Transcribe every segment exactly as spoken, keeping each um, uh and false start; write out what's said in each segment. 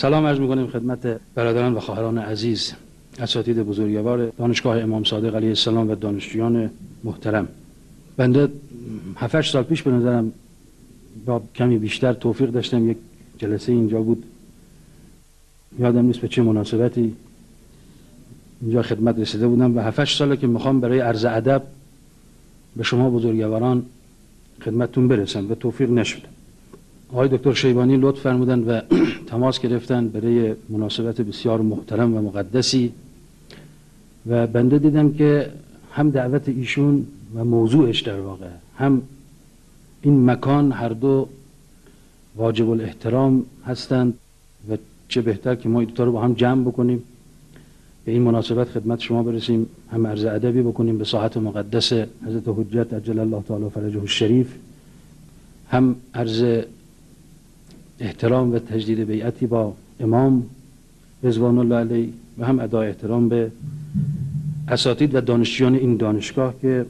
سلام عرض می‌کنیم خدمت برادران و خواهران عزیز، اساتید بزرگوار دانشگاه امام صادق علیه السلام و دانشجویان محترم. بنده هفت هشت سال پیش به نظرم با کمی بیشتر توفیق داشتم، یک جلسه اینجا بود، یادم نیست به چه مناسبتی اینجا خدمت رسیده بودم و هفت هشت ساله که میخوام برای عرض ادب به شما بزرگواران خدمتتون برسم و توفیق نشد. آقای دکتر شیبانی لطف فرمودن و تماس گرفتن برای مناسبت بسیار محترم و مقدسی و بنده دیدم که هم دعوت ایشون و موضوعش در واقع هم این مکان هر دو واجب الاحترام هستند و چه بهتر که ما این دوتا رو با هم جمع بکنیم، به این مناسبت خدمت شما برسیم، هم عرض ادبی بکنیم به ساحت مقدس حضرت حجت عجل الله تعالی فرجه الشریف، هم عرض احترام و تجدید بیعتی با امام رضوان الله علیه و هم ادای احترام به اساتید و دانشجویان این دانشگاه که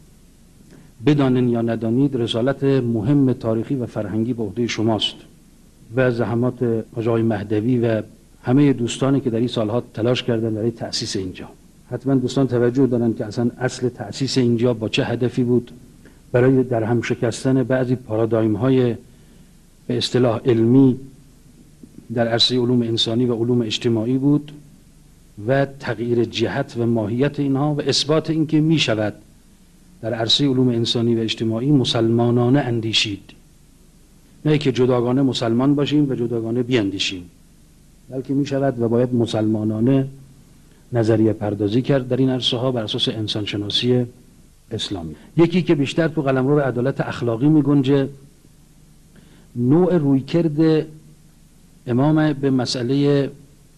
بدانین یا ندانید رسالت مهم تاریخی و فرهنگی به عهده شماست و زحمات آقای مهدوی و همه دوستانی که در این سالها تلاش کردن برای تأسیس اینجا. حتما دوستان توجه دارن که اصلا اصل تأسیس اینجا با چه هدفی بود؟ برای در هم شکستن بعضی پارادایم های به اصطلاح علمی در عرصه علوم انسانی و علوم اجتماعی بود و تغییر جهت و ماهیت اینها و اثبات اینکه می شود در عرصه علوم انسانی و اجتماعی مسلمانانه اندیشید، نه که جداگانه مسلمان باشیم و جداگانه بیاندیشیم، بلکه می شود و باید مسلمانانه نظریه پردازی کرد در این عرصه ها بر اساس انسان شناسی اسلامی. یکی که بیشتر تو قلمرو عدالت اخلاقی می گنجه، نوع رویکرد امام به مسئله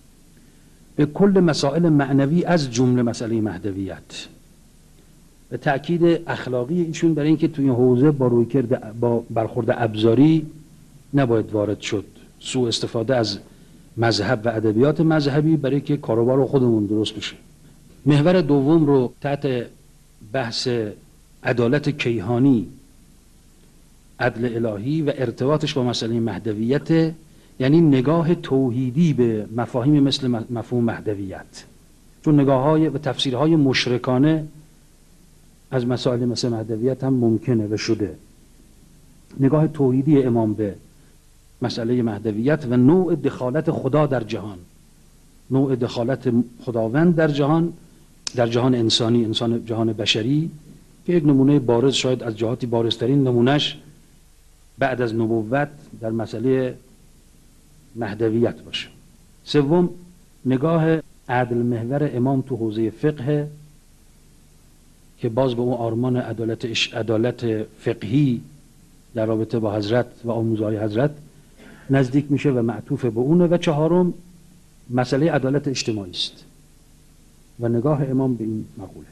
به کل مسائل معنوی از جمله مسئله مهدویت و تأکید اخلاقی ایشون برای اینکه توی حوزه با رویکرد با برخورد ابزاری نباید وارد شد، سوء استفاده از مذهب و ادبیات مذهبی برای که کاروبار خودمون درست بشه. محور دوم رو تحت بحث عدالت کیهانی، عدل الهی و ارتباطش با مسئله مهدویت، یعنی نگاه توحیدی به مفاهیم مثل مفهوم مهدویت، چون نگاه های و تفسیرهای مشرکانه از مسائل مثل مهدویت هم ممکنه و شده. نگاه توحیدی امام به مسئله مهدویت و نوع دخالت خدا در جهان، نوع دخالت خداوند در جهان، در جهان انسانی، انسان جهان بشری، که یک نمونه بارز، شاید از جهاتی بارزترین نمونهش بعد از نبوت در مسئله مهدویت باشه. سوم، نگاه عدل محور امام تو حوزه فقه که باز به اون آرمان عدالت عدالت فقهی در رابطه با حضرت و آموزهای حضرت نزدیک میشه و معطوف به اونه. و چهارم، مسئله عدالت اجتماعی است و نگاه امام به این مقوله.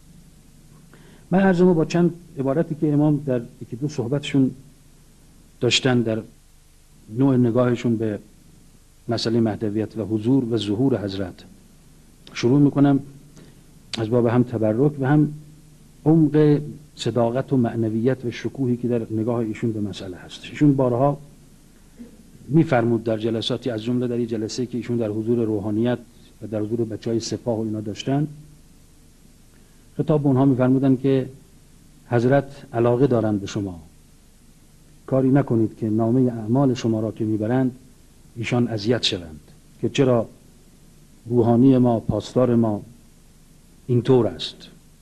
من عرضمو با چند عبارتی که امام در یکی دو صحبتشون داشتن در نوع نگاهشون به مسئله مهدویت و حضور و ظهور حضرت شروع میکنم، از باب هم تبرک و هم عمق صداقت و معنویت و شکوهی که در نگاه ایشون به مسئله هست. ایشون بارها میفرمود در جلساتی، از جمله در این جلسه که ایشون در حضور روحانیت و در حضور بچهای سپاه و اینا داشتن، خطاب به اونها میفرمودن که حضرت علاقه دارند به شما، کاری نکنید که نامه اعمال شما را که میبرند ایشان اذیت شوند، که چرا روحانی ما، پاسدار ما اینطور است،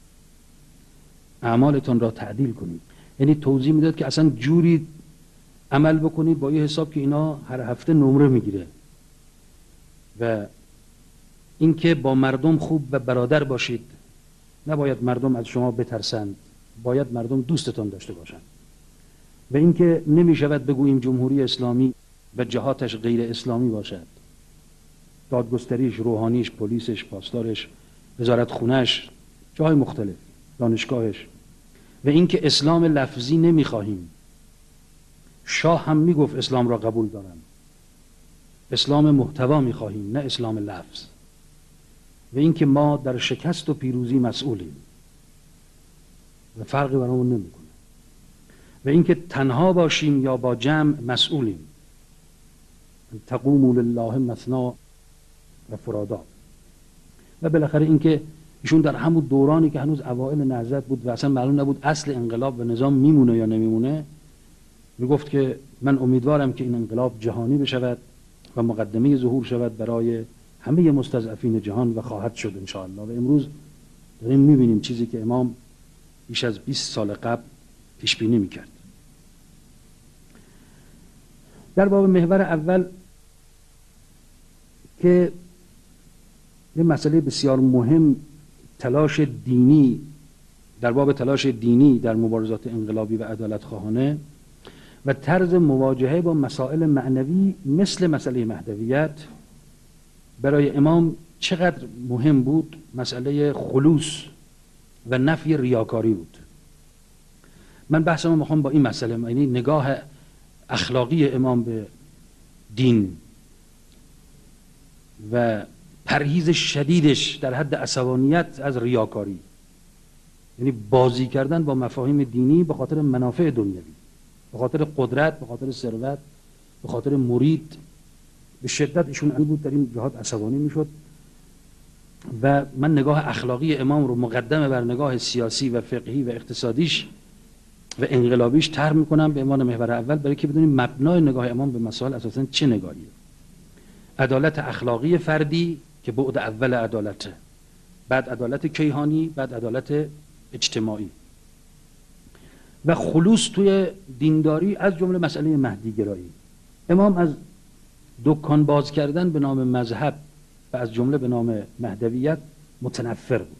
اعمالتان را تعدیل کنید. یعنی توضیح میداد که اصلا جوری عمل بکنید با یه حساب که اینا هر هفته نمره میگیره و اینکه با مردم خوب و برادر باشید، نباید مردم از شما بترسند، باید مردم دوستتان داشته باشند. و اینکه نمی شود بگوییم جمهوری اسلامی و جهاتش غیر اسلامی باشد، دادگستریش، روحانیش، پلیسش، پاسدارش، وزارت خونش، جاهای مختلف، دانشگاهش. و اینکه اسلام لفظی نمی خواهیم، شاه هم می گفت اسلام را قبول دارم، اسلام محتوا می خواهیم نه اسلام لفظ. و اینکه ما در شکست و پیروزی مسئولیم و فرقی برامون نمیکنه. و اینکه تنها باشیم یا با جمع مسئولیم تقوموا لله مثنا و فرادا. و بالاخره اینکه ایشون در همون دورانی که هنوز اوایل نهضت بود و اصلا معلوم نبود اصل انقلاب و نظام میمونه یا نمیمونه، میگفت که من امیدوارم که این انقلاب جهانی بشود و مقدمه ظهور شود برای همه مستضعفین جهان و خواهد شد ان شاء الله. و امروز داریم میبینیم چیزی که امام بیش از بیست سال قبل پیش بینی میکرد. در باب محور اول که یه مسئله بسیار مهم، تلاش دینی، در باب تلاش دینی در مبارزات انقلابی و عدالت خواهانه و طرز مواجهه با مسائل معنوی مثل مسئله مهدویت، برای امام چقدر مهم بود مسئله خلوص و نفی ریاکاری بود. من بحثمو میخوام با این مسئله، یعنی نگاه اخلاقی امام به دین و پرهیز شدیدش در حد عصبانیت از ریاکاری، یعنی بازی کردن با مفاهیم دینی به خاطر منافع دنیوی، به خاطر قدرت، به خاطر ثروت، به خاطر مرید. به شدت ایشون بود در این جهات عصبانی میشد و من نگاه اخلاقی امام رو مقدمه بر نگاه سیاسی و فقهی و اقتصادیش و انقلابیش طرح میکنم به عنوان محور اول، برای که بدونیم مبنای نگاه امام به مسائل اساساً چه نگاهیه. عدالت اخلاقی فردی که بعد اول عدالته، بعد عدالت کیهانی، بعد عدالت اجتماعی و خلوص توی دینداری، از جمله مسئله مهدی گرایی. امام از دکان باز کردن به نام مذهب و از جمله به نام مهدویت متنفر بود.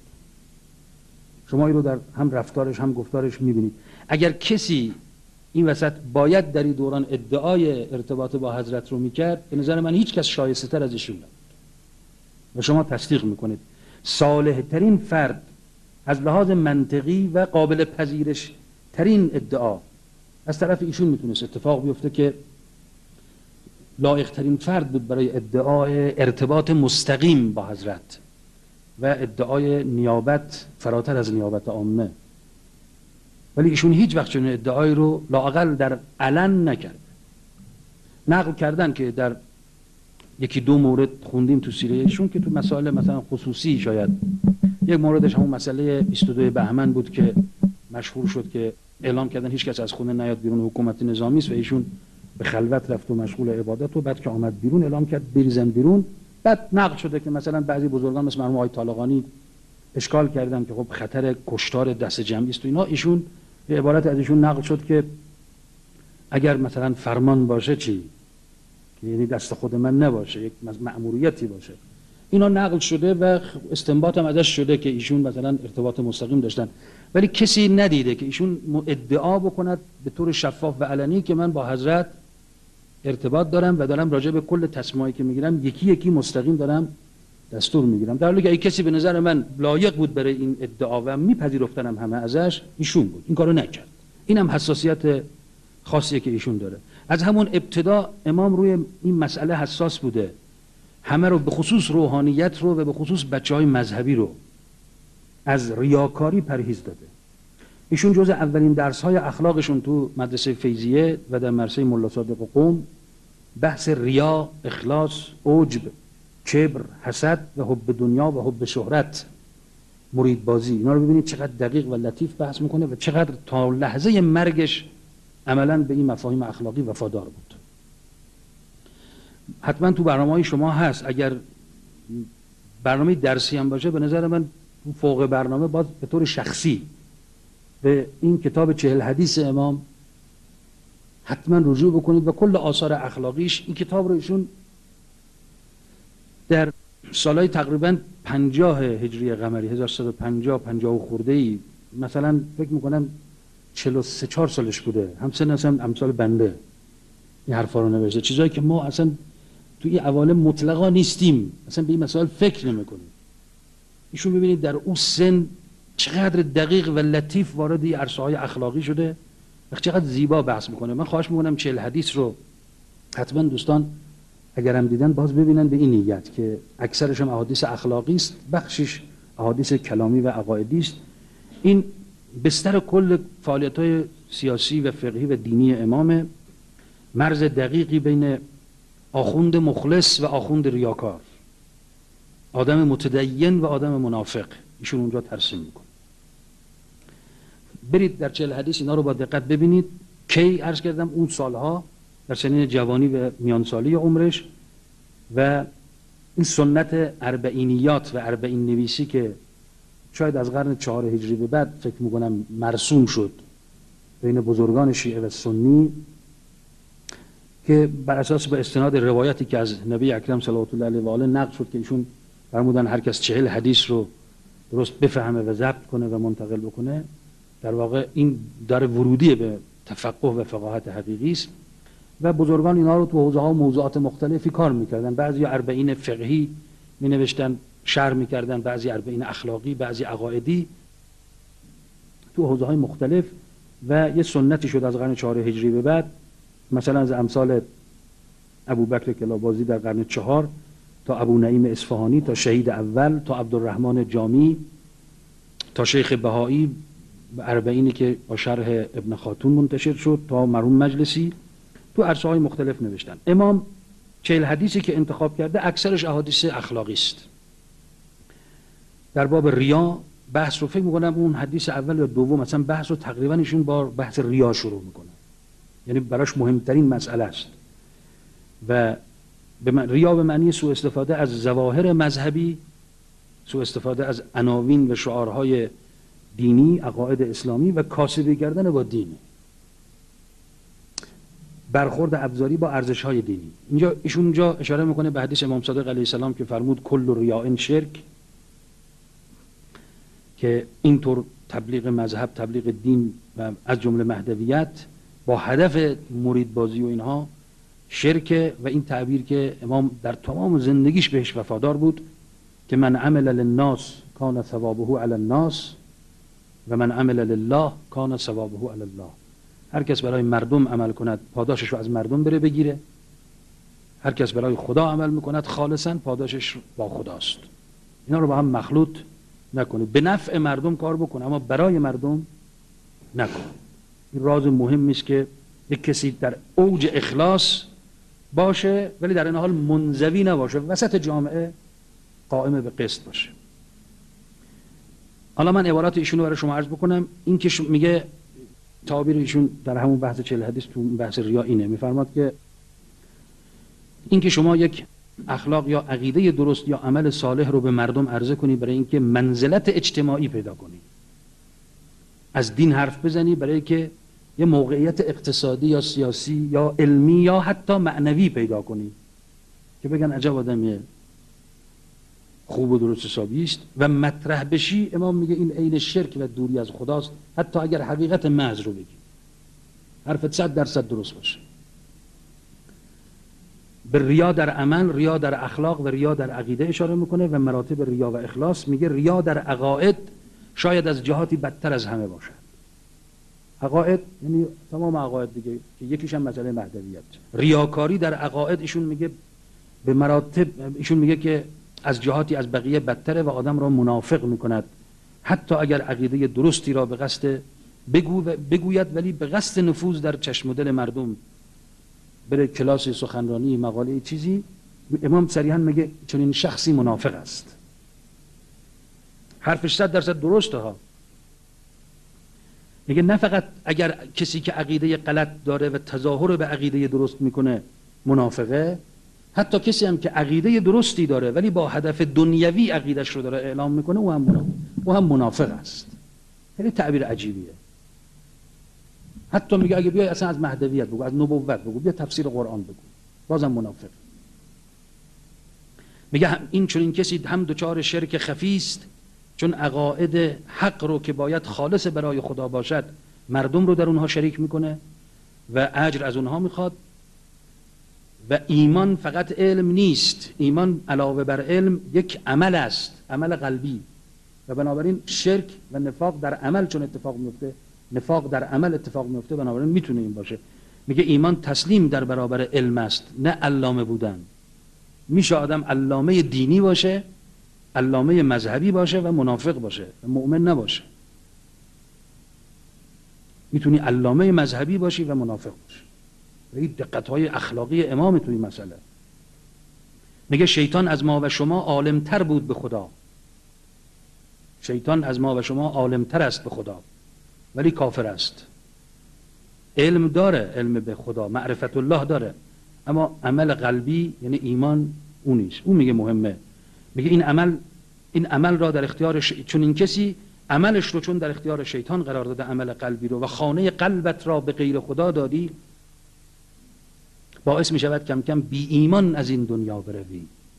شما این رو در هم رفتارش هم گفتارش میبینید. اگر کسی این وسط باید در این دوران ادعای ارتباط با حضرت رو میکرد، به نظر من هیچ کس شایسته تر از ایشون نبود و شما تصدیق میکنید. صالح ترین فرد از لحاظ منطقی و قابل پذیرش ترین ادعا از طرف ایشون میتونست اتفاق بیفته که لایق ترین فرد بود برای ادعای ارتباط مستقیم با حضرت و ادعای نیابت فراتر از نیابت عامه. ولی ایشون هیچ وقت چنین ادعایی رو لااقل در علن نکرد. نقل کردن که در یکی دو مورد خوندیم تو سیره ایشون که تو مسائل مثلا خصوصی، شاید یک موردش همون مسئله بیست و دو بهمن بود که مشهور شد که اعلام کردن هیچ کس از خونه نیاد بیرون، حکومت نظامی است، و ایشون به خلوت رفت و مشغول عبادت و بعد که آمد بیرون اعلام کرد بریزن بیرون. بعد نقل شده که مثلا بعضی بزرگان مثل مرحوم آقای طالقانی اشکال کردن که خب خطر کشتار دست جمعی است و اینا. ایشون به عبارت از ایشون نقل شد که اگر مثلا فرمان باشه چی، که یعنی دست خود من نباشه، یک مأموریتی باشه. اینا نقل شده و استنباط هم ازش شده که ایشون مثلا ارتباط مستقیم داشتن، ولی کسی ندیده که ایشون ادعا بکند به طور شفاف و علنی که من با حضرت ارتباط دارم و دارم راجع به کل تصمیمایی که میگیرم یکی یکی مستقیم دارم دستور میگیرم. در حالی که ای کسی به نظر من لایق بود برای این ادعا و میپذیرفتنم همه ازش، ایشون بود. این کارو نکرد. اینم حساسیت خاصیه که ایشون داره. از همون ابتدا امام روی این مسئله حساس بوده، همه رو به خصوص روحانیت رو و به خصوص بچهای مذهبی رو از ریاکاری پرهیز داده. ایشون جز اولین درس‌های اخلاقشون تو مدرسه فیضیه و در مدرسه ملا صادق قم بحث ریا، اخلاص، عجب، کبر، حسد و حب دنیا و حب شهرت، مرید بازی، اینا رو ببینید چقدر دقیق و لطیف بحث میکنه و چقدر تا لحظه مرگش عملاً به این مفاهیم اخلاقی وفادار بود. حتما تو برنامه‌های شما هست، اگر برنامه درسی هم باشه به نظر من فوق برنامه باز به طور شخصی به این کتاب چهل حدیث امام حتما رجوع بکنید و کل آثار اخلاقیش. این کتاب رو ایشون در سالهای تقریبا پنجاه هجری قمری هزار و سیصد و پنجاه پنجاه و خورده ای، مثلا فکر میکنم چهل و سه چهار سالش بوده، همسن اصلا امثال بنده این حرفا رو نوشته، چیزایی که ما اصلا توی این عوالم مطلقا نیستیم، اصلا به این مسائل فکر نمیکنیم. ایشون ببینید در اون سن چقدر دقیق و لطیف وارد این عرصه‌های اخلاقی شده و چقدر زیبا بحث میکنه. من خواهش میکنم چهل حدیث رو حتما دوستان اگر هم دیدن باز ببینن به این نیت که اکثرش هم احادیث اخلاقی است، بخشش احادیث کلامی و عقایدی است. این بستر کل فعالیت‌های سیاسی و فقهی و دینی امام، مرز دقیقی بین آخوند مخلص و آخوند ریاکار، آدم متدین و آدم منافق، ایشون اونجا ترسیم میکنه. برید در چهل حدیث اینا رو با دقت ببینید. کی عرض کردم اون سالها در سنین جوانی و میانسالی عمرش، و این سنت اربعینیات و اربعین نویسی که شاید از قرن چهار هجری به بعد فکر میکنم مرسوم شد بین بزرگان شیعه و سنی، که بر اساس به استناد روایتی که از نبی اکرم صلوات الله علیه و آله نقل شد که ایشون فرمودن هر کس چهل حدیث رو درست بفهمه و ضبط کنه و منتقل بکنه، در واقع این در ورودی به تفقه و فقاهت حقیقی است. و بزرگان اینا رو تو حوزه ها و موضوعات مختلفی کار میکردن. بعضی اربعین فقهی می نوشتن شرح میکردن، بعضی اربعین اخلاقی، بعضی عقائدی، تو حوزه های مختلف. و یه سنتی شد از قرن چهار هجری به بعد، مثلا از امثال ابوبکر کلابازی در قرن چهار تا ابو نعیم اصفهانی تا شهید اول تا عبدالرحمن جامی تا شیخ بهایی، اربعینی که با شرح ابن خاتون منتشر شد، تا مرحوم مجلسی، تو عرصه های مختلف نوشتن. امام چهل حدیثی که انتخاب کرده اکثرش احادیث اخلاقی است. در باب ریا بحث رو فکر میکنم اون حدیث اول یا دوم مثلا بحث رو تقریبا ایشون با بحث ریا شروع میکنه، یعنی براش مهمترین مسئله است. و ریا به معنی سوء استفاده از ظواهر مذهبی، سوء استفاده از عناوین و شعارهای دینی، عقاید اسلامی و کاسبی کردن با دین، برخورد ابزاری با ارزش‌های دینی. اینجا ایشون اینجا اشاره میکنه به حدیث امام صادق علیه السلام که فرمود کل ریاء شرک، که اینطور تبلیغ مذهب، تبلیغ دین و از جمله مهدویت با هدف مرید بازی و اینها شرک. و این تعبیر که امام در تمام زندگیش بهش وفادار بود که من عمل للناس کان ثوابه علی الناس و من عمل لله کان ثوابه علی الله. هر کس برای مردم عمل کند پاداشش رو از مردم بره بگیره، هر کس برای خدا عمل میکند خالصا پاداشش با خداست. اینا رو با هم مخلوط نکنه. به نفع مردم کار بکنه اما برای مردم نکنه. این راز مهمی است که یک کسی در اوج اخلاص باشه ولی در این حال منزوی نباشه، وسط جامعه قائم به قسط باشه. حالا من عبارات ایشون رو برای شما عرض بکنم. این که میگه تعبیر ایشون در همون بحث چهل حدیث تو بحث ریا اینه، میفرماد که این که شما یک اخلاق یا عقیده درست یا عمل صالح رو به مردم عرضه کنی برای اینکه منزلت اجتماعی پیدا کنی، از دین حرف بزنی برای که یه موقعیت اقتصادی یا سیاسی یا علمی یا حتی معنوی پیدا کنی که بگن عجب آدمیه، خوب و درست حسابی است و مطرح بشی، امام میگه این عین شرک و دوری از خداست، حتی اگر حقیقت محض رو بگی، حرفت صد درصد درست باشه. به ریا در عمل، ریا در اخلاق و ریا در عقیده اشاره میکنه و مراتب ریا و اخلاص. میگه ریا در عقاید شاید از جهاتی بدتر از همه باشه. عقاید یعنی تمام عقاید دیگه که یکیش هم مسئله مهدویت. ریاکاری در عقاید ایشون میگه به مراتب، ایشون میگه که از جهاتی از بقیه بدتره و آدم را منافق میکند، حتی اگر عقیده درستی را به قصد بگو بگوید ولی به قصد نفوذ در چشم و دل مردم بره کلاس سخنرانی، مقاله، چیزی. امام صریحا میگه چنین شخصی منافق است. حرفش صد درصد درسته ها. میگه نه فقط اگر کسی که عقیده غلط داره و تظاهر به عقیده درست میکنه منافقه، حتی کسی هم که عقیده درستی داره ولی با هدف دنیوی عقیدش رو داره اعلام میکنه او هم منافق, او هم منافق است. خیلی تعبیر عجیبیه. حتی میگه اگه بیای اصلا از مهدویت بگو، از نبوت بگو، بیا تفسیر قرآن بگو، بازم منافق. میگه این چون این کسی هم دچار شرک خفی است، چون عقاید حق رو که باید خالص برای خدا باشد مردم رو در اونها شریک میکنه و اجر از اونها میخواد. و ایمان فقط علم نیست، ایمان علاوه بر علم یک عمل است، عمل قلبی. و بنابراین شرک و نفاق در عمل چون اتفاق میفته، نفاق در عمل اتفاق میفته، بنابراین میتونه این باشه. میگه ایمان تسلیم در برابر علم است، نه علامه بودن. میشه آدم علامه دینی باشه، علامه مذهبی باشه و منافق باشه و مؤمن نباشه. میتونی علامه مذهبی باشی و منافق باشی. این دقت‌های اخلاقی امام توی مسئله. میگه شیطان از ما و شما عالمتر بود به خدا. شیطان از ما و شما عالمتر است به خدا ولی کافر است. علم داره، علم به خدا، معرفت الله داره، اما عمل قلبی یعنی ایمان اون نیست. اون میگه مهمه. میگه این عمل این عمل را در اختیار ش... چون این کسی عملش رو چون در اختیار شیطان قرار داده، عمل قلبی رو، و خانه قلبت را به غیر خدا دادی، باعث می شود کم کم بی ایمان از این دنیا بروی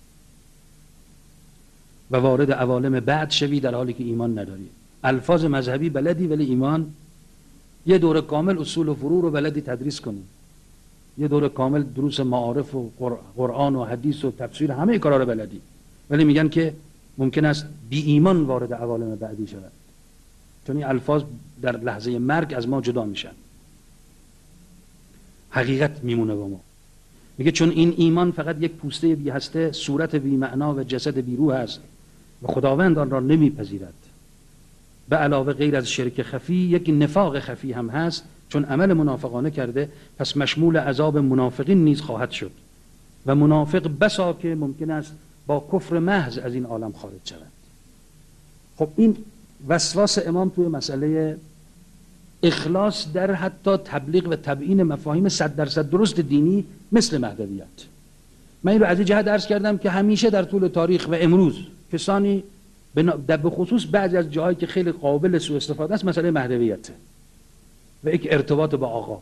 و وارد عوالم بعد شوی در حالی که ایمان نداری. الفاظ مذهبی بلدی ولی ایمان، یه دوره کامل اصول و فروع رو بلدی تدریس کنی، یه دوره کامل دروس معارف و قرآن و حدیث و تفسیر همه کارا رو بلدی، ولی میگن که ممکن است بی ایمان وارد عوالم بعدی شود، چون این الفاظ در لحظه مرگ از ما جدا میشن، حقیقت میمونه با ما. میگه چون این ایمان فقط یک پوسته بی هسته، صورت بی معنا و جسد بی روح است و خداوند آن را نمیپذیرد. به علاوه غیر از شرک خفی یک نفاق خفی هم هست، چون عمل منافقانه کرده پس مشمول عذاب منافقین نیز خواهد شد و منافق بسا که ممکن است با کفر محض از این عالم خارج شود. خب این وسواس امام توی مسئله اخلاص در حتی تبلیغ و تبیین مفاهیم صد درصد درست دینی مثل مهدویت. من این رو از این جهت عرض کردم که همیشه در طول تاریخ و امروز کسانی در به خصوص بعضی از جاهایی که خیلی قابل سوء استفاده است مسئله مهدویته و یک ارتباط با آقا.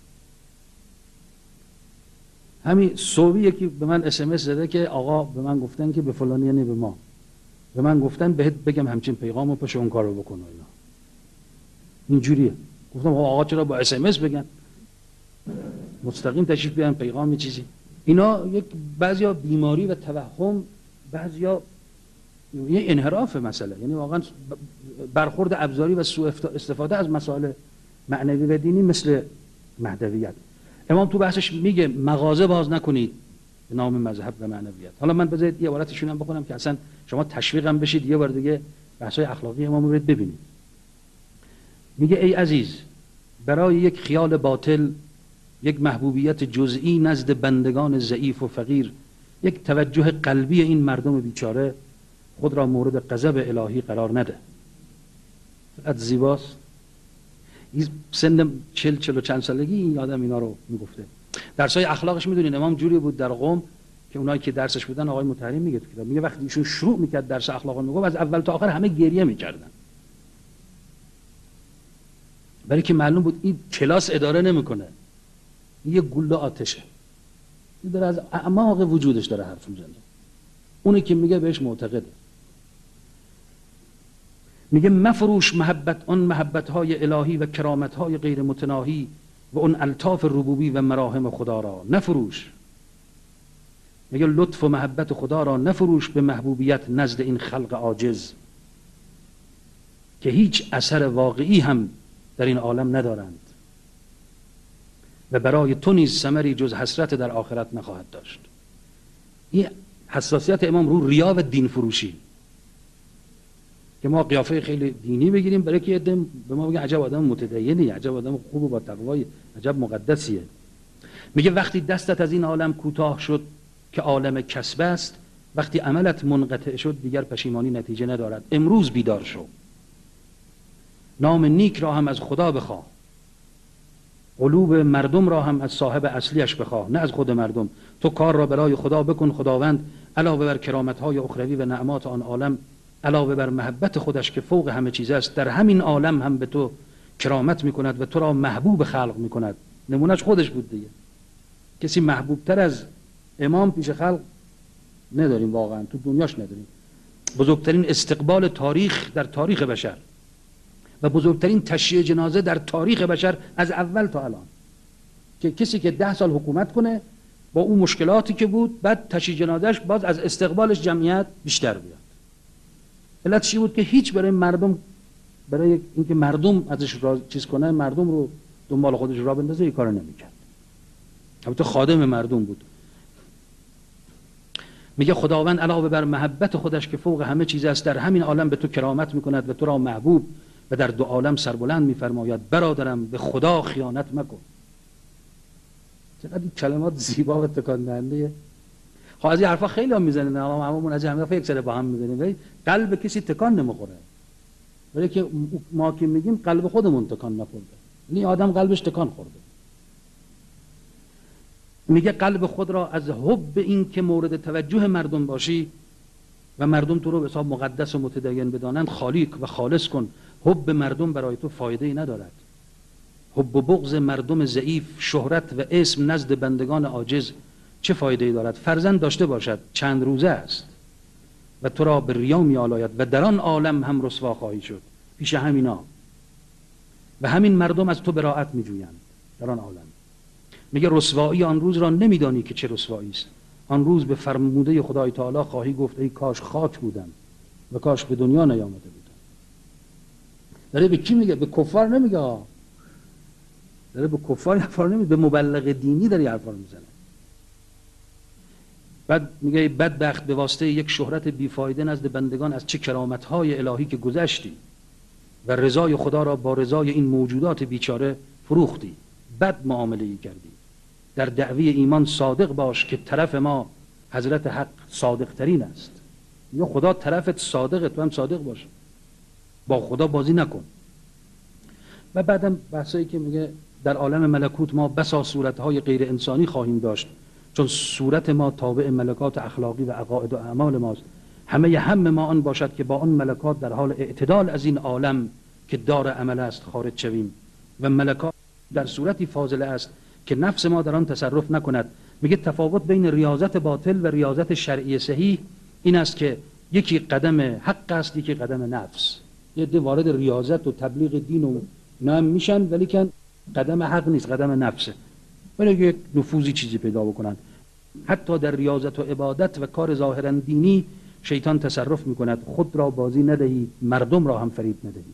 همین صوبی یکی به من اس ام اس زده که آقا به من گفتن که به فلانی، یعنی به ما، به من گفتن بهت بگم همچین پیغامو پش اون کارو بکن و اینا. اینجوریه. گفتم آقا چرا با اس ام اس بگن؟ مستقیم تشریف بیارن پیغام چیزی. اینا یک بعضیا بیماری و توهم، بعضیا یه انحراف مسئله، یعنی واقعا برخورد ابزاری و سوء استفاده از مسائل معنوی و دینی مثل مهدویت. امام تو بحثش میگه مغازه باز نکنید به نام مذهب و معنویت. حالا من بذارید یه عبارتشون هم بخونم که اصلا شما تشویقم بشید یه بار دیگه بحث‌های اخلاقی امام رو ببینید. میگه ای عزیز، برای یک خیال باطل، یک محبوبیت جزئی نزد بندگان ضعیف و فقیر، یک توجه قلبی این مردم بیچاره، خود را مورد غضب الهی قرار نده. فقط زیباست. این سن چل چل و چند سالگی این آدم اینا رو میگفته. درسای اخلاقش میدونین امام جوری بود در قم که اونایی که درسش بودن، آقای مطهری میگه تو کتاب، میگه وقتی ایشون شروع میکرد درس اخلاق رو میگفت از اول تا آخر همه گریه میکردن، برای که معلوم بود این کلاس اداره نمیکنه، این یه گوله آتشه، این داره از اعماق وجودش داره حرف میزنه، اونی که میگه بهش معتقده. میگه مفروش محبت، اون محبت‌های الهی و کرامت‌های غیر متناهی و اون الطاف ربوبی و مراهم خدا را نفروش. میگه لطف و محبت خدا را نفروش به محبوبیت نزد این خلق عاجز که هیچ اثر واقعی هم در این عالم ندارند و برای تو نیز ثمری جز حسرت در آخرت نخواهد داشت. این حساسیت امام رو ریا و دین فروشی که ما قیافه خیلی دینی بگیریم، برای که ادم به ما بگن عجب آدم متدینی، عجب آدم خوب و با تقوای، عجب مقدسیه. میگه وقتی دستت از این عالم کوتاه شد که عالم کسب است، وقتی عملت منقطع شد دیگر پشیمانی نتیجه ندارد. امروز بیدار شو، نام نیک را هم از خدا بخواه، قلوب مردم را هم از صاحب اصلیش بخواه، نه از خود مردم. تو کار را برای خدا بکن، خداوند علاوه بر کرامت‌های اخروی و نعمات آن عالم، علاوه بر محبت خودش که فوق همه چیز است، در همین عالم هم به تو کرامت میکند و تو را محبوب خلق میکند. نمونهش خودش بود دیگه. کسی محبوب تر از امام پیش خلق نداریم، واقعا تو دنیاش نداریم. بزرگترین استقبال تاریخ در تاریخ بشر و بزرگترین تشییع جنازه در تاریخ بشر از اول تا الان، که کسی که ده سال حکومت کنه با اون مشکلاتی که بود، بعد تشییع جنازهش باز از استقبالش جمعیت بیشتر بیاد. علت چی بود؟ که هیچ برای مردم، برای اینکه مردم ازش را چیز کنه، مردم رو دنبال خودش را بندازه، این کارو نمیکرد. البته خادم مردم بود. میگه خداوند علاوه بر محبت خودش که فوق همه چیز است، در همین عالم به تو کرامت میکند و تو را محبوب و در دو عالم سربلند میفرماید. برادرم به خدا خیانت مکن. چقدر این کلمات زیبا و تکان دهنده. خب از این حرفا خیلی هم میزنن، هممون از این حرفا یک سر با هم میزنیم، ولی قلب کسی تکان نمیخوره. ولی که ما که میگیم قلب خودمون تکان نخورده، یعنی آدم قلبش تکان خورده. میگه قلب خود را از حب این که مورد توجه مردم باشی و مردم تو رو به حساب مقدس و متدین بدانند خالی و خالص کن. حب مردم برای تو فایده ای ندارد. حب و بغض مردم ضعیف، شهرت و اسم نزد بندگان عاجز چه فایده ای دارد؟ فرزند داشته باشد چند روزه است و تو را به ریا می آلاید و در آن عالم هم رسوا خواهی شد پیش همینا و همین مردم از تو براءت می جویند در آن عالم. میگه رسوایی آن روز را نمیدانی که چه رسوایی است. آن روز به فرموده خدای تعالی خواهی گفت ای کاش خاک بودم و کاش به دنیا نیامده بودم. داره به کی میگه؟ به کفار نمیگه، داره به کفار حرفا نمیزنه، به مبلغ دینی داره حرفا میزنه. بعد میگه بدبخت به واسطه یک شهرت بیفایده نزد بندگان از چه کرامت‌های الهی که گذشتی و رضای خدا را با رضای این موجودات بیچاره فروختی، بد معامله‌ای کردی. در دعوی ایمان صادق باش که طرف ما حضرت حق صادق ترین است. یا خدا طرفت صادقه، تو هم صادق باش، با خدا بازی نکن. و بعدم بحثایی که میگه در عالم ملکوت ما بسا صورتهای غیر انسانی خواهیم داشت، چون صورت ما تابع ملکات اخلاقی و عقاید و اعمال ماست. همه هم ما آن باشد که با آن ملکات در حال اعتدال از این عالم که دار عمل است خارج شویم و ملکات در صورتی فاضله است که نفس ما در آن تصرف نکند. میگه تفاوت بین ریاضت باطل و ریاضت شرعی صحیح این است که یکی قدم حق است، یکی قدم نفس. یه ده وارد ریاضت و تبلیغ دین و اینا هم میشن ولی که قدم حق نیست، قدم نفسه. ولی یک نفوذی چیزی پیدا بکنن. حتی در ریاضت و عبادت و کار ظاهرا دینی شیطان تصرف میکند. خود را بازی ندهید، مردم را هم فریب ندهید.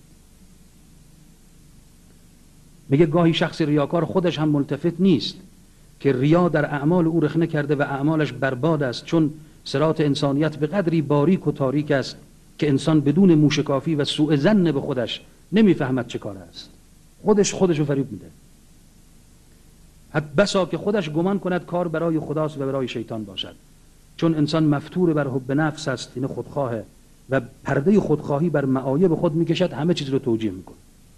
میگه گاهی شخص ریاکار خودش هم ملتفت نیست که ریا در اعمال او رخنه کرده و اعمالش برباد است، چون صراط انسانیت به قدری باریک و تاریک است که انسان بدون موشکافی و سوء ظن به خودش نمیفهمد چه کار است. خودش خودشو فریب میده. حتی بسا که خودش گمان کند کار برای خداست و برای شیطان باشد، چون انسان مفتور بر حب نفس است، این خودخواهه و پرده خودخواهی بر معایب خود میکشد، همه چیز رو توجیه میکنه.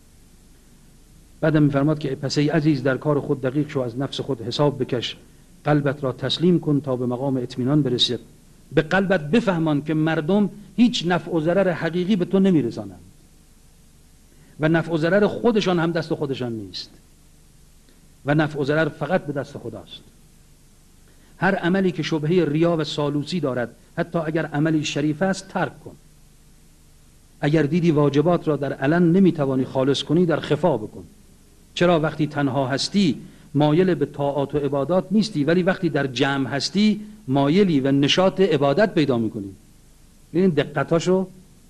بعدم میفرماد که پس ای عزیز در کار خود دقیق شو، از نفس خود حساب بکش، قلبت را تسلیم کن تا به مقام اطمینان برسید. به قلبت بفهمان که مردم هیچ نفع و ضرر حقیقی به تو نمیرسانند و نفع و ضرر خودشان هم دست خودشان نیست و نفع و ضرر فقط به دست خداست. هر عملی که شبهه ریا و سالوسی دارد، حتی اگر عملی شریف است، ترک کن. اگر دیدی واجبات را در علن نمیتوانی خالص کنی، در خفا بکن. چرا وقتی تنها هستی مایل به طاعات و عبادات نیستی، ولی وقتی در جمع هستی مایلی و نشاط عبادت پیدا میکنی. این دقتاشو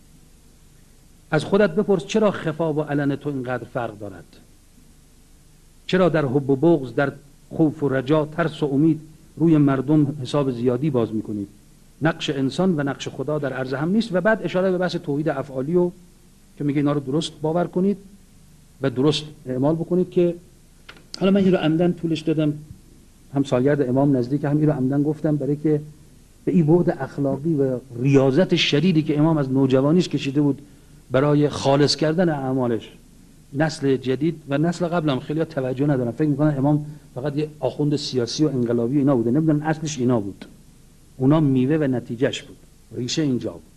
از خودت بپرس، چرا خفا و علن تو اینقدر فرق دارد؟ چرا در حب و بغض، در خوف و رجا، ترس و امید روی مردم حساب زیادی باز میکنید؟ نقش انسان و نقش خدا در عرض هم نیست. و بعد اشاره به بحث توحید افعالی و که میگه اینا رو درست باور کنید و درست اعمال بکنید. که حالا من این رو عمدن طولش دادم، هم سالگرد امام نزدیک، هم این رو عمدن گفتم برای که به این بعد اخلاقی و ریاضت شدیدی که امام از نوجوانیش کشیده بود برای خالص کردن اعمالش، نسل جدید و نسل قبلم خیلی توجه ندارن، فکر میکنن امام فقط یه آخوند سیاسی و انقلابی اینا بوده، نمیدونن اصلش اینا بود. اونا میوه و نتیجهش بود، ریشه اینجا بود.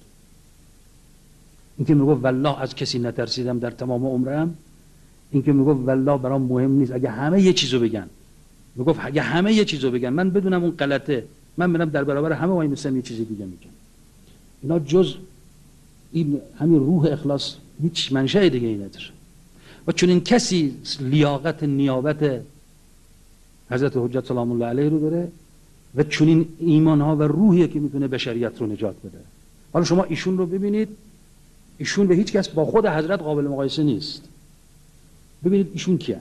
اینکه میگه والله از کسی نترسیدم در تمام عمرم، اینکه میگه والله برام مهم نیست اگه همه یه چیزو بگن، میگه اگه همه یه چیزو بگن من بدونم اون غلطه، من برم در برابر همه وای میسم یه چیزی دیگه میگم. اینا جز این همین روح اخلاص هیچ منشأ دیگه ای نداره. و چون این کسی لیاقت نیابت حضرت حجت سلام الله علیه رو داره و چون این ایمان ها و روحیه که میتونه بشریت رو نجات بده. حالا شما ایشون رو ببینید، ایشون به هیچ کس با خود حضرت قابل مقایسه نیست. ببینید ایشون کیه؟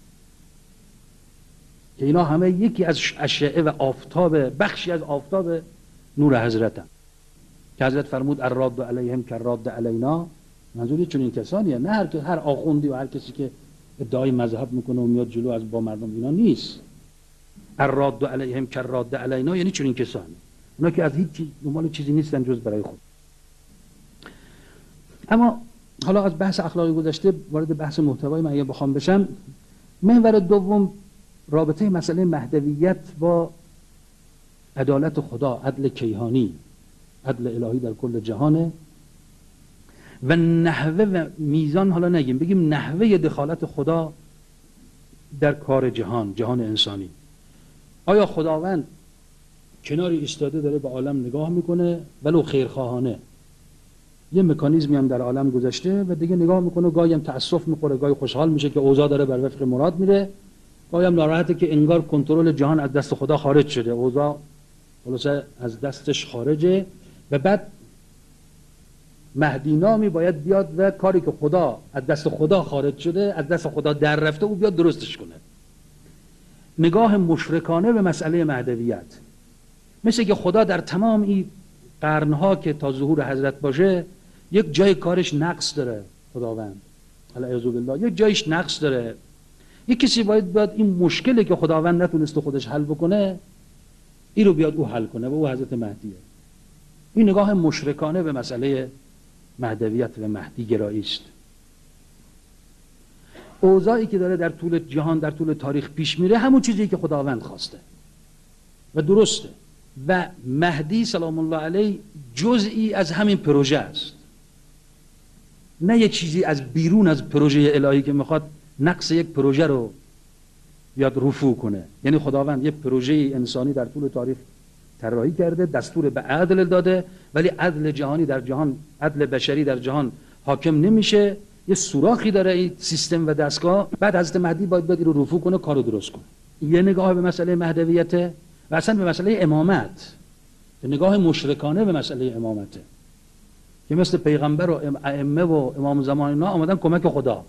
که اینا همه یکی از اشعه و آفتاب، بخشی از آفتاب نور حضرت هم. که حضرت فرمود الراد علیهم کالراد علینا، منظوری چون این کسانیه، نه هر هر آخوندی و هر کسی که ادعای مذهب میکنه و میاد جلو از با مردم اینا نیست. الراد علیهم کالراد علینا یعنی چون این کسانی. اونا که از هیچ چیز دنبال چیزی نیستن جز برای خود. اما حالا از بحث اخلاقی گذشته وارد بحث محتوایی من اگه بخوام بشم، محور دوم رابطه مسئله مهدویت با عدالت خدا، عدل کیهانی، عدل الهی در کل جهانه و نحوه و میزان، حالا نگیم بگیم نحوه دخالت خدا در کار جهان، جهان انسانی. آیا خداوند کناری ایستاده داره به عالم نگاه میکنه ولو خیرخواهانه، یه مکانیزمی هم در عالم گذاشته و دیگه نگاه میکنه، گاهی هم تأسف میخوره، گاهی خوشحال میشه که اوضاع داره بر وفق مراد میره، گاهی هم ناراحته که انگار کنترل جهان از دست خدا خارج شده، اوضاع خلاصه از دستش خارجه و بعد مهدی نامی باید بیاد و کاری که خدا از دست خدا خارج شده، از دست خدا در رفته، او بیاد درستش کنه. نگاه مشرکانه به مسئله مهدویت، مثل که خدا در تمام این قرنها که تا ظهور حضرت باشه یک جای کارش نقص داره، خداوند علیه بالله یک جایش نقص داره، یک کسی باید بیاد این مشکلی که خداوند نتونسته خودش حل بکنه این رو بیاد او حل کنه و او حضرت مهدیه. این نگاه مشرکانه به مسئله مهدویت و مهدی گرایی است. اوضاعی که داره در طول جهان، در طول تاریخ پیش میره همون چیزی که خداوند خواسته و درسته و مهدی سلام الله علیه جزئی از همین پروژه است، نه یک چیزی از بیرون از پروژه الهی که میخواد نقص یک پروژه رو بیاد رفو کنه. یعنی خداوند یک پروژه انسانی در طول تاریخ طراحی کرده، دستور به عدل داده، ولی عدل جهانی در جهان، عدل بشری در جهان حاکم نمیشه، یه سوراخی داره این سیستم و دستگاه، بعد حضرت مهدی باید بیاد رو رفو کنه، کارو درست کنه. یه نگاه به مسئله مهدویت و اصلا به مسئله امامت، به نگاه مشرکانه به مسئله امامته که مثل پیغمبر و ائمه و امام زمان اینا آمدن کمک خدا.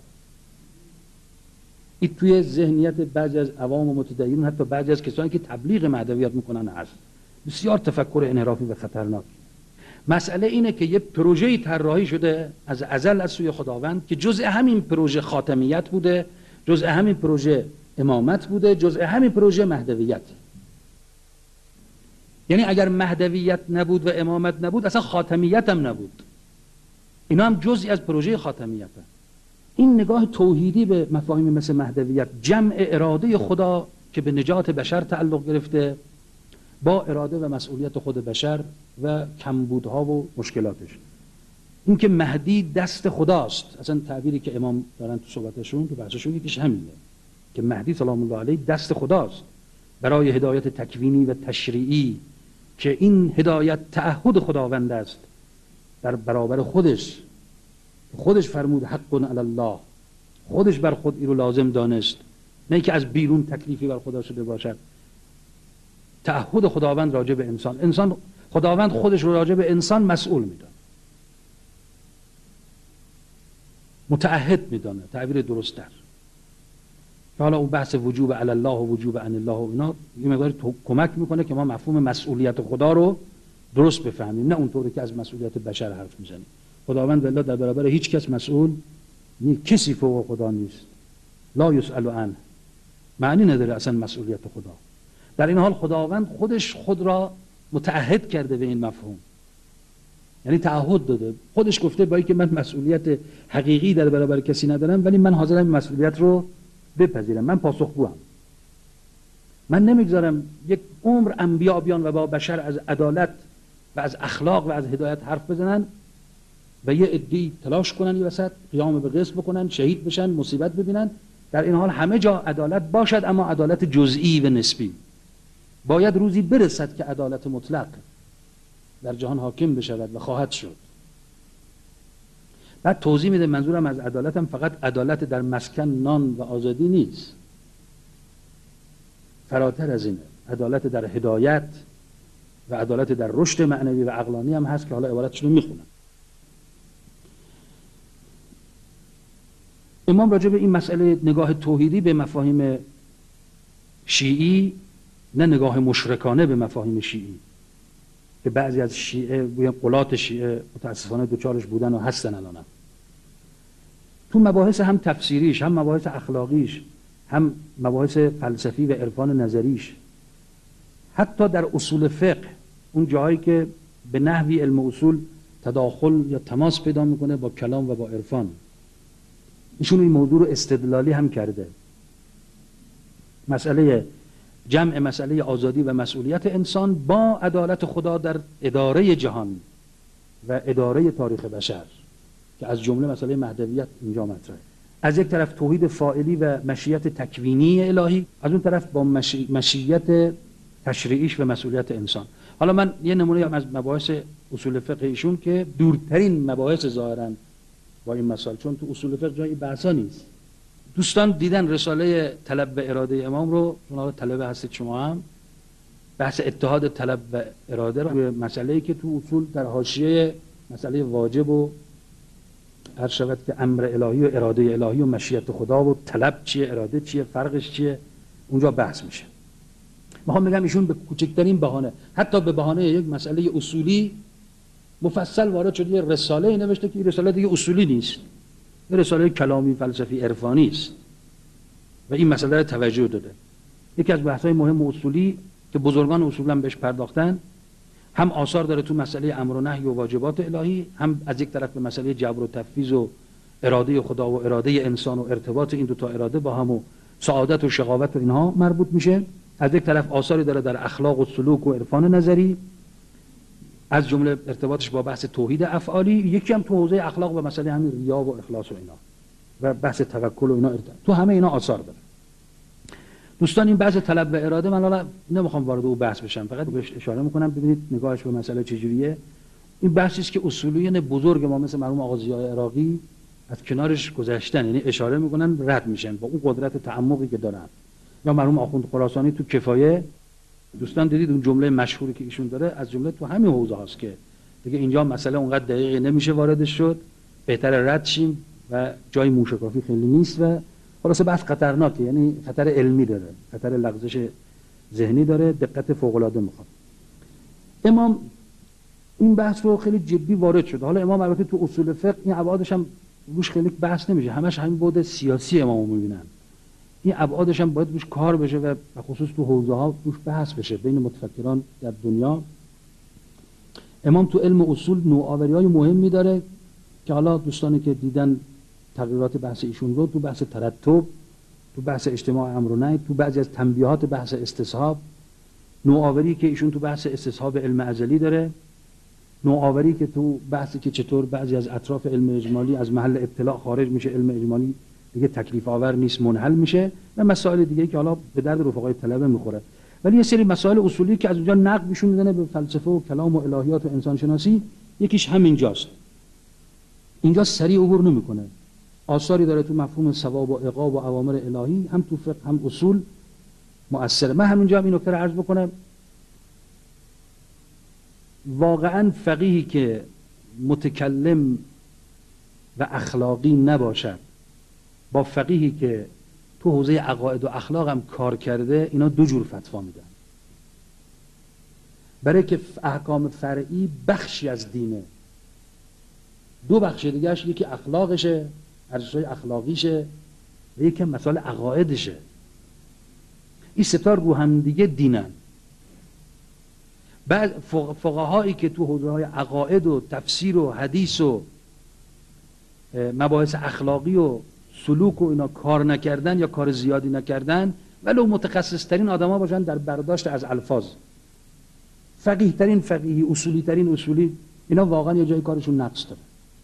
این توی ذهنیت بعضی از عوام و متدینین، حتی بعضی از کسانی که تبلیغ مهدویت میکنن هست. بسیار تفکر انحرافی و خطرناک. مسئله اینه که یه پروژه‌ای طراحی شده از ازل از سوی خداوند که جزء همین پروژه خاتمیت بوده، جزء همین پروژه امامت بوده، جزء همین پروژه مهدویت. یعنی اگر مهدویت نبود و امامت نبود اصلا خاتمیت هم نبود. اینا هم جزئی از پروژه خاتمیت هم. این نگاه توحیدی به مفاهیم مثل مهدویت، جمع اراده خدا که به نجات بشر تعلق گرفته با اراده و مسئولیت خود بشر و کمبودها و مشکلاتش. این که مهدی دست خداست، اصلا تعبیری که امام دارن تو صحبتشون تو بحثشون یکیش همینه که مهدی سلام الله علیه دست خداست برای هدایت تکوینی و تشریعی، که این هدایت تعهد خداوند است در برابر خودش. خودش فرمود حق علی الله، خودش بر خود این رو لازم دانست، نه که از بیرون تکلیفی بر خدا شده باشد. تعهد خداوند راجع به انسان، انسان خداوند خودش رو راجع به انسان مسئول میدونه، متعهد میدونه، تعبیر درست‌تر. حالا اون بحث وجوب علی الله و وجوب عن الله و اینا یه مقدار کمک میکنه که ما مفهوم مسئولیت خدا رو درست بفهمیم، نه اونطوری که از مسئولیت بشر حرف میزنیم. خداوند بالله در برابر هیچ کس مسئول نیست، کسی فوق خدا نیست. لا یسأل عنه معنی نداره اصلا مسئولیت خدا. در این حال خداوند خودش خود را متعهد کرده به این مفهوم، یعنی تعهد داده، خودش گفته با اینکه من مسئولیت حقیقی در برابر کسی ندارم ولی من حاضرم این مسئولیت رو بپذیرم، من پاسخگوام. من نمیگذارم یک عمر انبیا بیان و با بشر از عدالت و از اخلاق و از هدایت حرف بزنن و یه عده‌ای تلاش کنن این وسط قیام به قسط بکنن، شهید بشن، مصیبت ببینن. در این حال همه جا عدالت باشد، اما عدالت جزئی و نسبی. باید روزی برسد که عدالت مطلق در جهان حاکم بشود و خواهد شد. بعد توضیح میده منظورم از عدالت هم فقط عدالت در مسکن، نان و آزادی نیست، فراتر از اینه. عدالت در هدایت و عدالت در رشد معنوی و عقلانی هم هست که حالا عبارتش رو میخونم. امام راجع به این مسئله نگاه توحیدی به مفاهیم شیعی، نه نگاه مشرکانه به مفاهیم شیعی که بعضی از شیعه بویم قلات شیعه متاسفانه دوچارش بودن و هستن الانم، تو مباحث هم تفسیریش، هم مباحث اخلاقیش، هم مباحث فلسفی و عرفان نظریش، حتی در اصول فقه اون جاهایی که به نحوی علم اصول تداخل یا تماس پیدا میکنه با کلام و با عرفان. ایشون این موضوع رو استدلالی هم کرده. مسئله جمع مسئله آزادی و مسئولیت انسان با عدالت خدا در اداره جهان و اداره تاریخ بشر که از جمله مسئله مهدویت اینجا مطرحه. از یک طرف توحید فاعلی و مشیت تکوینی الهی، از اون طرف با مشی... مشیت تشریعیش و مسئولیت انسان. حالا من یه نمونه از مباحث اصول فقه ایشون که دورترین مباحث ظاهرا با این مسائل، چون تو اصول فقه جای بحثا نیست. دوستان دیدن رساله طلب و اراده امام رو، چون حالا طلبه هستید شما هم، بحث اتحاد طلب و اراده رو، مسئله‌ای که تو اصول در حاشیه مسئله واجب و هر شود که امر الهی و اراده الهی و مشیت خدا و طلب چیه، اراده چیه، فرقش چیه، اونجا بحث میشه. میخوام بگم ایشون به کوچکترین بهانه، حتی به بهانه یک مسئله اصولی مفصل وارد شده، یه رساله نوشته که این رساله دیگه اصولی نیست، یه رساله کلامی فلسفی عرفانی است و این مسئله رو توجه داده. یکی از بحث‌های مهم اصولی که بزرگان اصولا بهش پرداختن، هم آثار داره تو مسئله امر و نهی و واجبات الهی، هم از یک طرف به مسئله جبر و تفویض و اراده خدا و اراده انسان و ارتباط این دو تا اراده با هم و سعادت و شقاوت و اینها مربوط میشه. از یک طرف آثاری داره در اخلاق و سلوک و عرفان نظری، از جمله ارتباطش با بحث توحید افعالی، یکی هم تو حوزه اخلاق و مسئله همین ریا و اخلاص و اینا و بحث توکل و اینا ارتباط. تو همه اینا آثار داره. دوستان این بحث طلب و اراده من حالا نمیخوام وارد اون بحث بشم، فقط بهش اشاره میکنم ببینید نگاهش به مسئله چجوریه. این بحثی است که اصولیین بزرگ ما مثل مرحوم آقا ضیاء عراقی از کنارش گذشتن، یعنی اشاره میکنن رد میشن با اون قدرت تعمقی که دارن. یا مرحوم آخوند خراسانی تو کفایه، دوستان دیدید اون جمله مشهوری که ایشون داره، از جمله تو همین حوزه هاست که دیگه اینجا مسئله اونقدر دقیقی نمیشه واردش شد، بهتر رد شیم و جای موشکافی خیلی نیست و خلاصه بحث خطرناکه، یعنی خطر علمی داره، خطر لغزش ذهنی داره، دقت فوق العاده میخواد. امام این بحث رو خیلی جدی وارد شد. حالا امام البته تو اصول فقه این ابعادش هم روش خیلی بحث نمیشه، همش همین بعد سیاسی امامو میبینن. این ابعادش هم باید روش کار بشه و خصوص تو حوزه ها روش بحث بشه بین متفکران در دنیا. امام تو علم اصول نوآوری‌های مهمی داره که حالا دوستانی که دیدن تغییرات بحث ایشون رو تو بحث ترتب، تو بحث اجتماع امر و نهی، تو بعضی از تنبیهات بحث استصحاب، نوآوری که ایشون تو بحث استصحاب علم ازلی داره، نوآوری که تو بحثی که چطور بعضی از اطراف علم اجمالی از محل اطلاع خارج میشه، علم اجمالی دیگه تکلیف آور نیست، منحل میشه، و مسائل دیگه که حالا به درد رفقای طلبه میخوره. ولی یه سری مسائل اصولی که از اونجا نقد میشون میزنه به فلسفه و کلام و الهیات و انسان شناسی، یکیش همینجاست. اینجا سریع عبور نمیکنه. آثاری داره تو مفهوم ثواب و عقاب و اوامر الهی، هم تو فقه هم اصول مؤثره. من همینجا هم این نکته رو عرض بکنم، واقعا فقیهی که متکلم و اخلاقی نباشد با فقیهی که تو حوزه عقاید و اخلاق هم کار کرده، اینا دو جور فتوا میدن. برای که احکام فرعی بخشی از دینه، دو بخش دیگهش، یکی اخلاقشه، ارزش‌های اخلاقیشه، و یکی مسائل عقایدشه. این ستا رو هم دیگه دینن. بعد فقهایی که تو حوزه‌های عقاید و تفسیر و حدیث و مباحث اخلاقی و سلوک و اینا کار نکردن یا کار زیادی نکردن، ولو متخصص ترین آدم ها باشن در برداشت از الفاظ، فقیه ترین فقیهی، اصولی ترین اصولی، اینا واقعا یه جای کارشون نقص داره.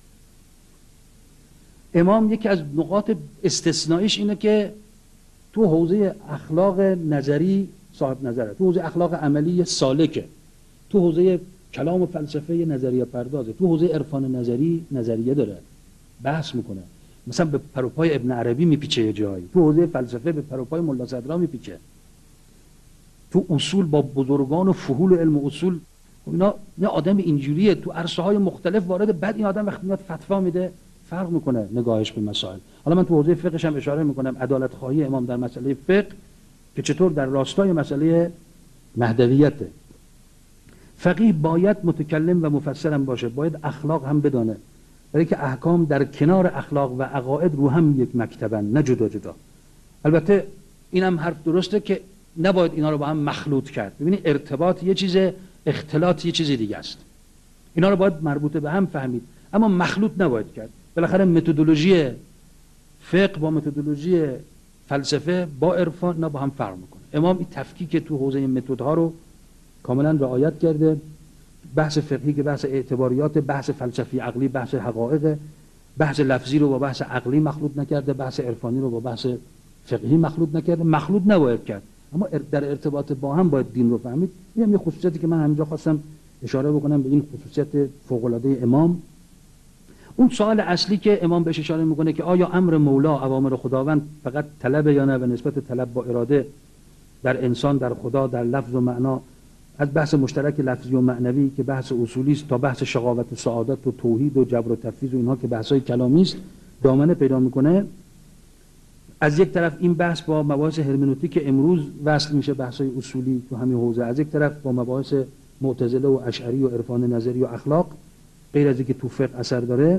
امام یکی از نقاط استثنائیش اینه که تو حوزه اخلاق نظری صاحب نظره، تو حوزه اخلاق عملی سالکه، تو حوزه کلام و فلسفه نظریه پردازه، تو حوزه عرفان نظری نظریه داره، بحث میکنه. مثلا به پروپای ابن عربی میپیچه یه جایی، تو حوزه فلسفه به پروپای ملا صدرا میپیچه، تو اصول با بزرگان و فحول علم اصول. اینا نه آدم اینجوریه، تو عرصه های مختلف وارد، بعد این آدم وقتی میاد فتوا میده فرق میکنه نگاهش به مسائل. حالا من تو حوزه فقهش هم اشاره میکنم، عدالت خواهی امام در مسئله فقه که چطور در راستای مسئله مهدویته. فقیه باید متکلم و مفسر هم باشه، باید اخلاق هم بدانه، برای که احکام در کنار اخلاق و عقاید رو هم یک مکتبن، نه جدا جدا. البته اینم حرف درسته که نباید اینا رو با هم مخلوط کرد. ببینید ارتباط یه چیزه، اختلاط یه چیز دیگه است. اینا رو باید مربوطه به هم فهمید، اما مخلوط نباید کرد. بالاخره متدولوژی فقه با متدولوژی فلسفه با عرفان اینا با هم فرق میکنه. امام این تفکیک تو حوزه متدها رو کاملا رعایت کرده. بحث فقهی که بحث اعتباریات، بحث فلسفی عقلی بحث حقایق، بحث لفظی رو با بحث عقلی مخلوط نکرده، بحث عرفانی رو با بحث فقهی مخلوط نکرده. مخلوط نباید کرد، اما در ارتباط با هم باید دین رو فهمید. این یه خصوصیتی که من همینجا خواستم اشاره بکنم به این خصوصیت فوق‌العاده امام. اون سوال اصلی که امام بهش اشاره میکنه که آیا امر مولا، اوامر خداوند فقط طلب یا نه، به نسبت طلب با اراده در انسان، در خدا، در لفظ و معنا، از بحث مشترک لفظی و معنوی که بحث اصولی است تا بحث شقاوت و سعادت و توحید و جبر و تفویض و اینها که بحث‌های کلامی است دامنه پیدا میکنه. از یک طرف این بحث با مباحث هرمنوتیک امروز وصل میشه، بحث‌های اصولی تو همین حوزه، از یک طرف با مباحث معتزله و اشعری و عرفان نظری و اخلاق، غیر از اینکه تو فقه اثر داره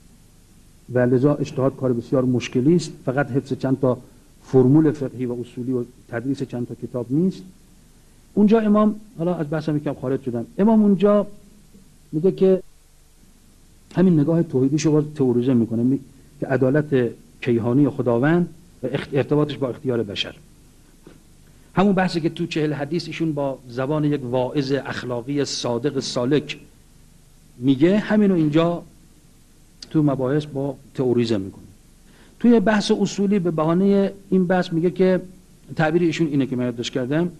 و لذا اجتهاد کار بسیار مشکلی است. فقط حفظ چند تا فرمول فقهی و اصولی و تدریس چند تا کتاب نیست. اونجا امام، حالا از بحثم یکم خارج شدم، امام اونجا میگه که همین نگاه توحیدیش رو تئوریزه میکنه، می... که عدالت کیهانی خداوند و ارتباطش با اختیار بشر. همون بحثی که تو چهل حدیث ایشون با زبان یک واعظ اخلاقی صادق سالک میگه، همینو اینجا تو مباحث با تئوریزه میکنه. توی بحث اصولی به بهانه این بحث میگه که تعبیر ایشون اینه که من یادداشت کردم،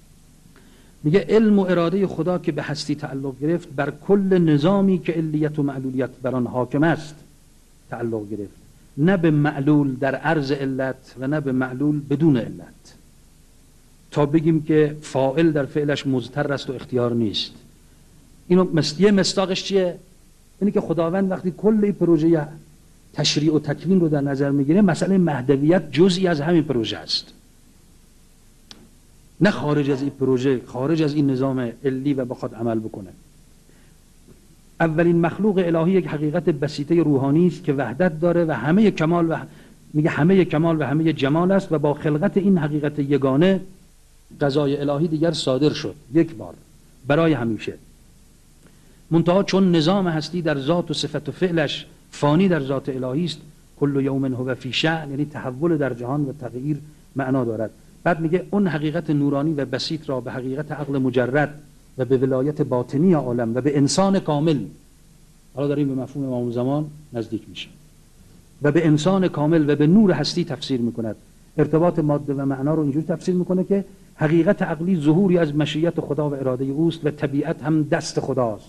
میگه علم و اراده خدا که به هستی تعلق گرفت بر کل نظامی که علیت و معلولیت بر آن حاکم است تعلق گرفت، نه به معلول در عرض علت و نه به معلول بدون علت، تا بگیم که فاعل در فعلش مضطر است و اختیار نیست. اینو مست... یه مصداقش چیه؟ اینه که خداوند وقتی کل این پروژه تشریع و تکوین رو در نظر میگیره، مسئله مهدویت جزئی از همین پروژه است، نه خارج از این پروژه، خارج از این نظام علی و بخواد عمل بکنه. اولین مخلوق الهی یک حقیقت بسیطه روحانی است که وحدت داره و همه کمال و میگه همه کمال و همه جمال است و با خلقت این حقیقت یگانه قضای الهی دیگر صادر شد یک بار برای همیشه. منتها چون نظام هستی در ذات و صفت و فعلش فانی در ذات الهی است، کل یوم هو فی شأن، یعنی تحول در جهان و تغییر معنا دارد. بعد میگه اون حقیقت نورانی و بسیط را به حقیقت عقل مجرد و به ولایت باطنی عالم و به انسان کامل، حالا داریم به مفهوم امام زمان نزدیک میشه، و به انسان کامل و به نور هستی تفسیر میکند. ارتباط ماده و معنا رو اینجوری تفسیر میکنه که حقیقت عقلی ظهوری از مشیت خدا و اراده اوست و طبیعت هم دست خداست.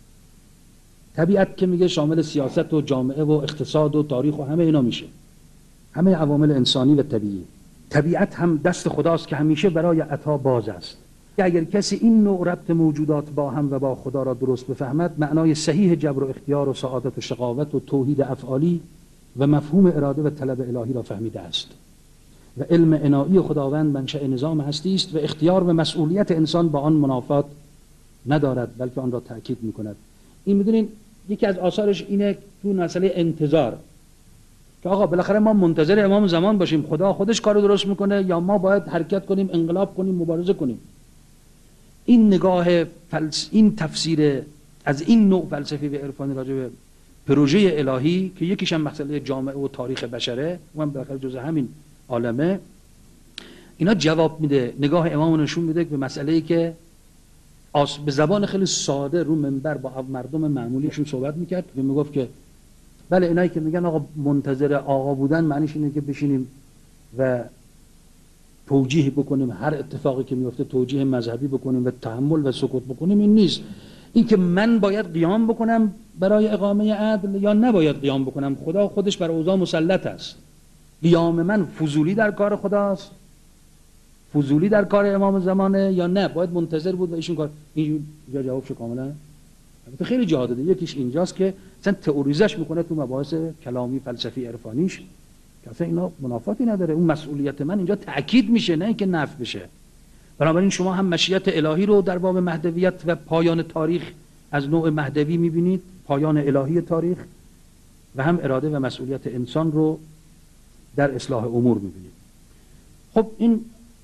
طبیعت که میگه شامل سیاست و جامعه و اقتصاد و تاریخ و همه اینا میشه، همه عوامل انسانی و طبیعی. طبیعت هم دست خداست که همیشه برای عطا باز است. اگر کسی این نوع ربط موجودات با هم و با خدا را درست بفهمد، معنای صحیح جبر و اختیار و سعادت و شقاوت و توحید افعالی و مفهوم اراده و طلب الهی را فهمیده است. و علم عنایی خداوند منشأ نظام هستی است و اختیار و مسئولیت انسان با آن منافات ندارد، بلکه آن را تأکید میکند. این میدونین یکی از آثارش اینه تو مسئله انتظار، که آقا بالاخره ما منتظر امام زمان باشیم، خدا خودش کارو درست میکنه یا ما باید حرکت کنیم، انقلاب کنیم، مبارزه کنیم. این نگاه فلس... این تفسیر از این نوع فلسفی و عرفانی راجع به پروژه الهی که یکیش هم مسئله جامعه و تاریخ بشره، اونم بالاخره جزء همین عالمه، اینا جواب میده، نگاه امام نشون میده به مسئله‌ای که آس... به زبان خیلی ساده رو منبر با مردم معمولیشون صحبت میکرد و میگفت که بله اینایی که میگن آقا منتظر آقا بودن معنیش اینه که بشینیم و توجیه بکنیم، هر اتفاقی که میفته توجیه مذهبی بکنیم و تحمل و سکوت بکنیم، این نیست. این که من باید قیام بکنم برای اقامه عدل یا نباید قیام بکنم، خدا خودش بر اوضاع مسلط است. قیام من فضولی در کار خداست، فضولی در کار امام زمانه یا نه باید منتظر بود و ایشون کار. این جوابش کاملا البته خیلی جا داده. یکیش اینجاست که مثلا تئوریزش میکنه تو مباحث کلامی فلسفی عرفانیش که اصلا اینا منافاتی نداره. اون مسئولیت من اینجا تأکید میشه، نه اینکه نفی بشه. بنابراین شما هم مشیت الهی رو در باب مهدویت و پایان تاریخ از نوع مهدوی میبینید، پایان الهی تاریخ، و هم اراده و مسئولیت انسان رو در اصلاح امور میبینید. خب این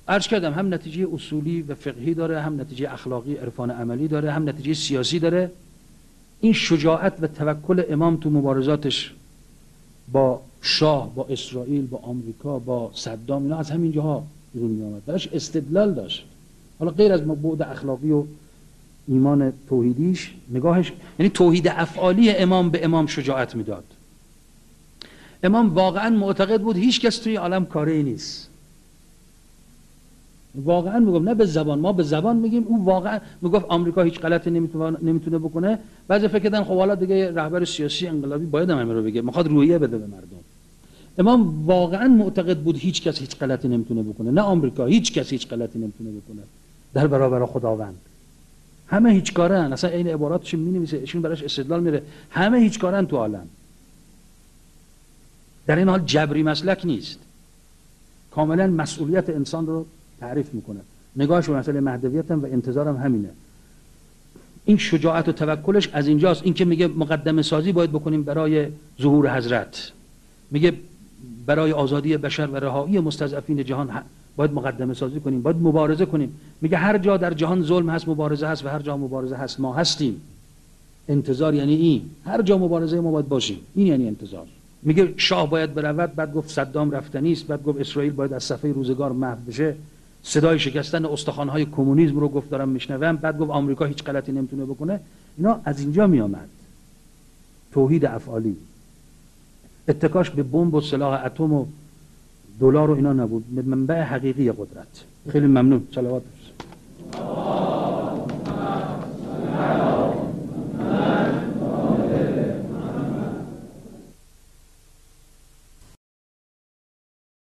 عرض کردم هم نتیجه اصولی و فقهی داره، هم نتیجه اخلاقی عرفان عملی داره، هم نتیجه سیاسی داره. این شجاعت و توکل امام تو مبارزاتش با شاه، با اسرائیل، با آمریکا، با صدام، اینا از همین جاها بیرون می آمد. براش استدلال داشت. حالا غیر از بعد اخلاقی و ایمان توحیدیش، نگاهش، یعنی توحید افعالی امام به امام شجاعت میداد. امام واقعا معتقد بود هیچ کس توی عالم کاری نیست. واقعا میگم، نه به زبان، ما به زبان میگیم، او واقعا میگفت آمریکا هیچ غلطی نمیتونه نمیتونه بکنه. بعضی فکر کردن خب حالا دیگه رهبر سیاسی انقلابی باید همین رو بگه، میخواد روحیه بده به مردم. امام واقعا معتقد بود هیچ کس هیچ غلطی نمیتونه بکنه، نه آمریکا، هیچ کس هیچ غلطی نمیتونه بکنه در برابر خداوند. همه هیچ کارن، اصلا این عباراتش می‌نویسه، ایشون براش استدلال میره، همه هیچ کارن تو عالم. در این حال جبری مسلک نیست، کاملا مسئولیت انسان رو تعریف میکنه. نگاهش به مسئله مهدویت هم و انتظارم همینه. این شجاعت و توکلش از اینجاست. این که میگه مقدمه سازی باید بکنیم برای ظهور حضرت، میگه برای آزادی بشر و رهایی مستضعفین جهان باید مقدمه سازی کنیم، باید مبارزه کنیم. میگه هر جا در جهان ظلم هست مبارزه هست و هر جا مبارزه هست ما هستیم. انتظار یعنی این، هر جا مبارزه ما باید باشیم، این یعنی انتظار. میگه شاه باید برود، بعد گفت صدام رفتنی است، بعد گفت اسرائیل باید از صفحه روزگار محو بشه، صدای شکستن استخوان‌های کمونیسم رو گفت دارم میشنوم، بعد گفت آمریکا هیچ غلطی نمیتونه بکنه. اینا از اینجا میآمد. توحید افعالی، اتکاش به بمب و سلاح اتم و دلار و اینا نبود، منبع حقیقی قدرت. خیلی ممنون. صلوات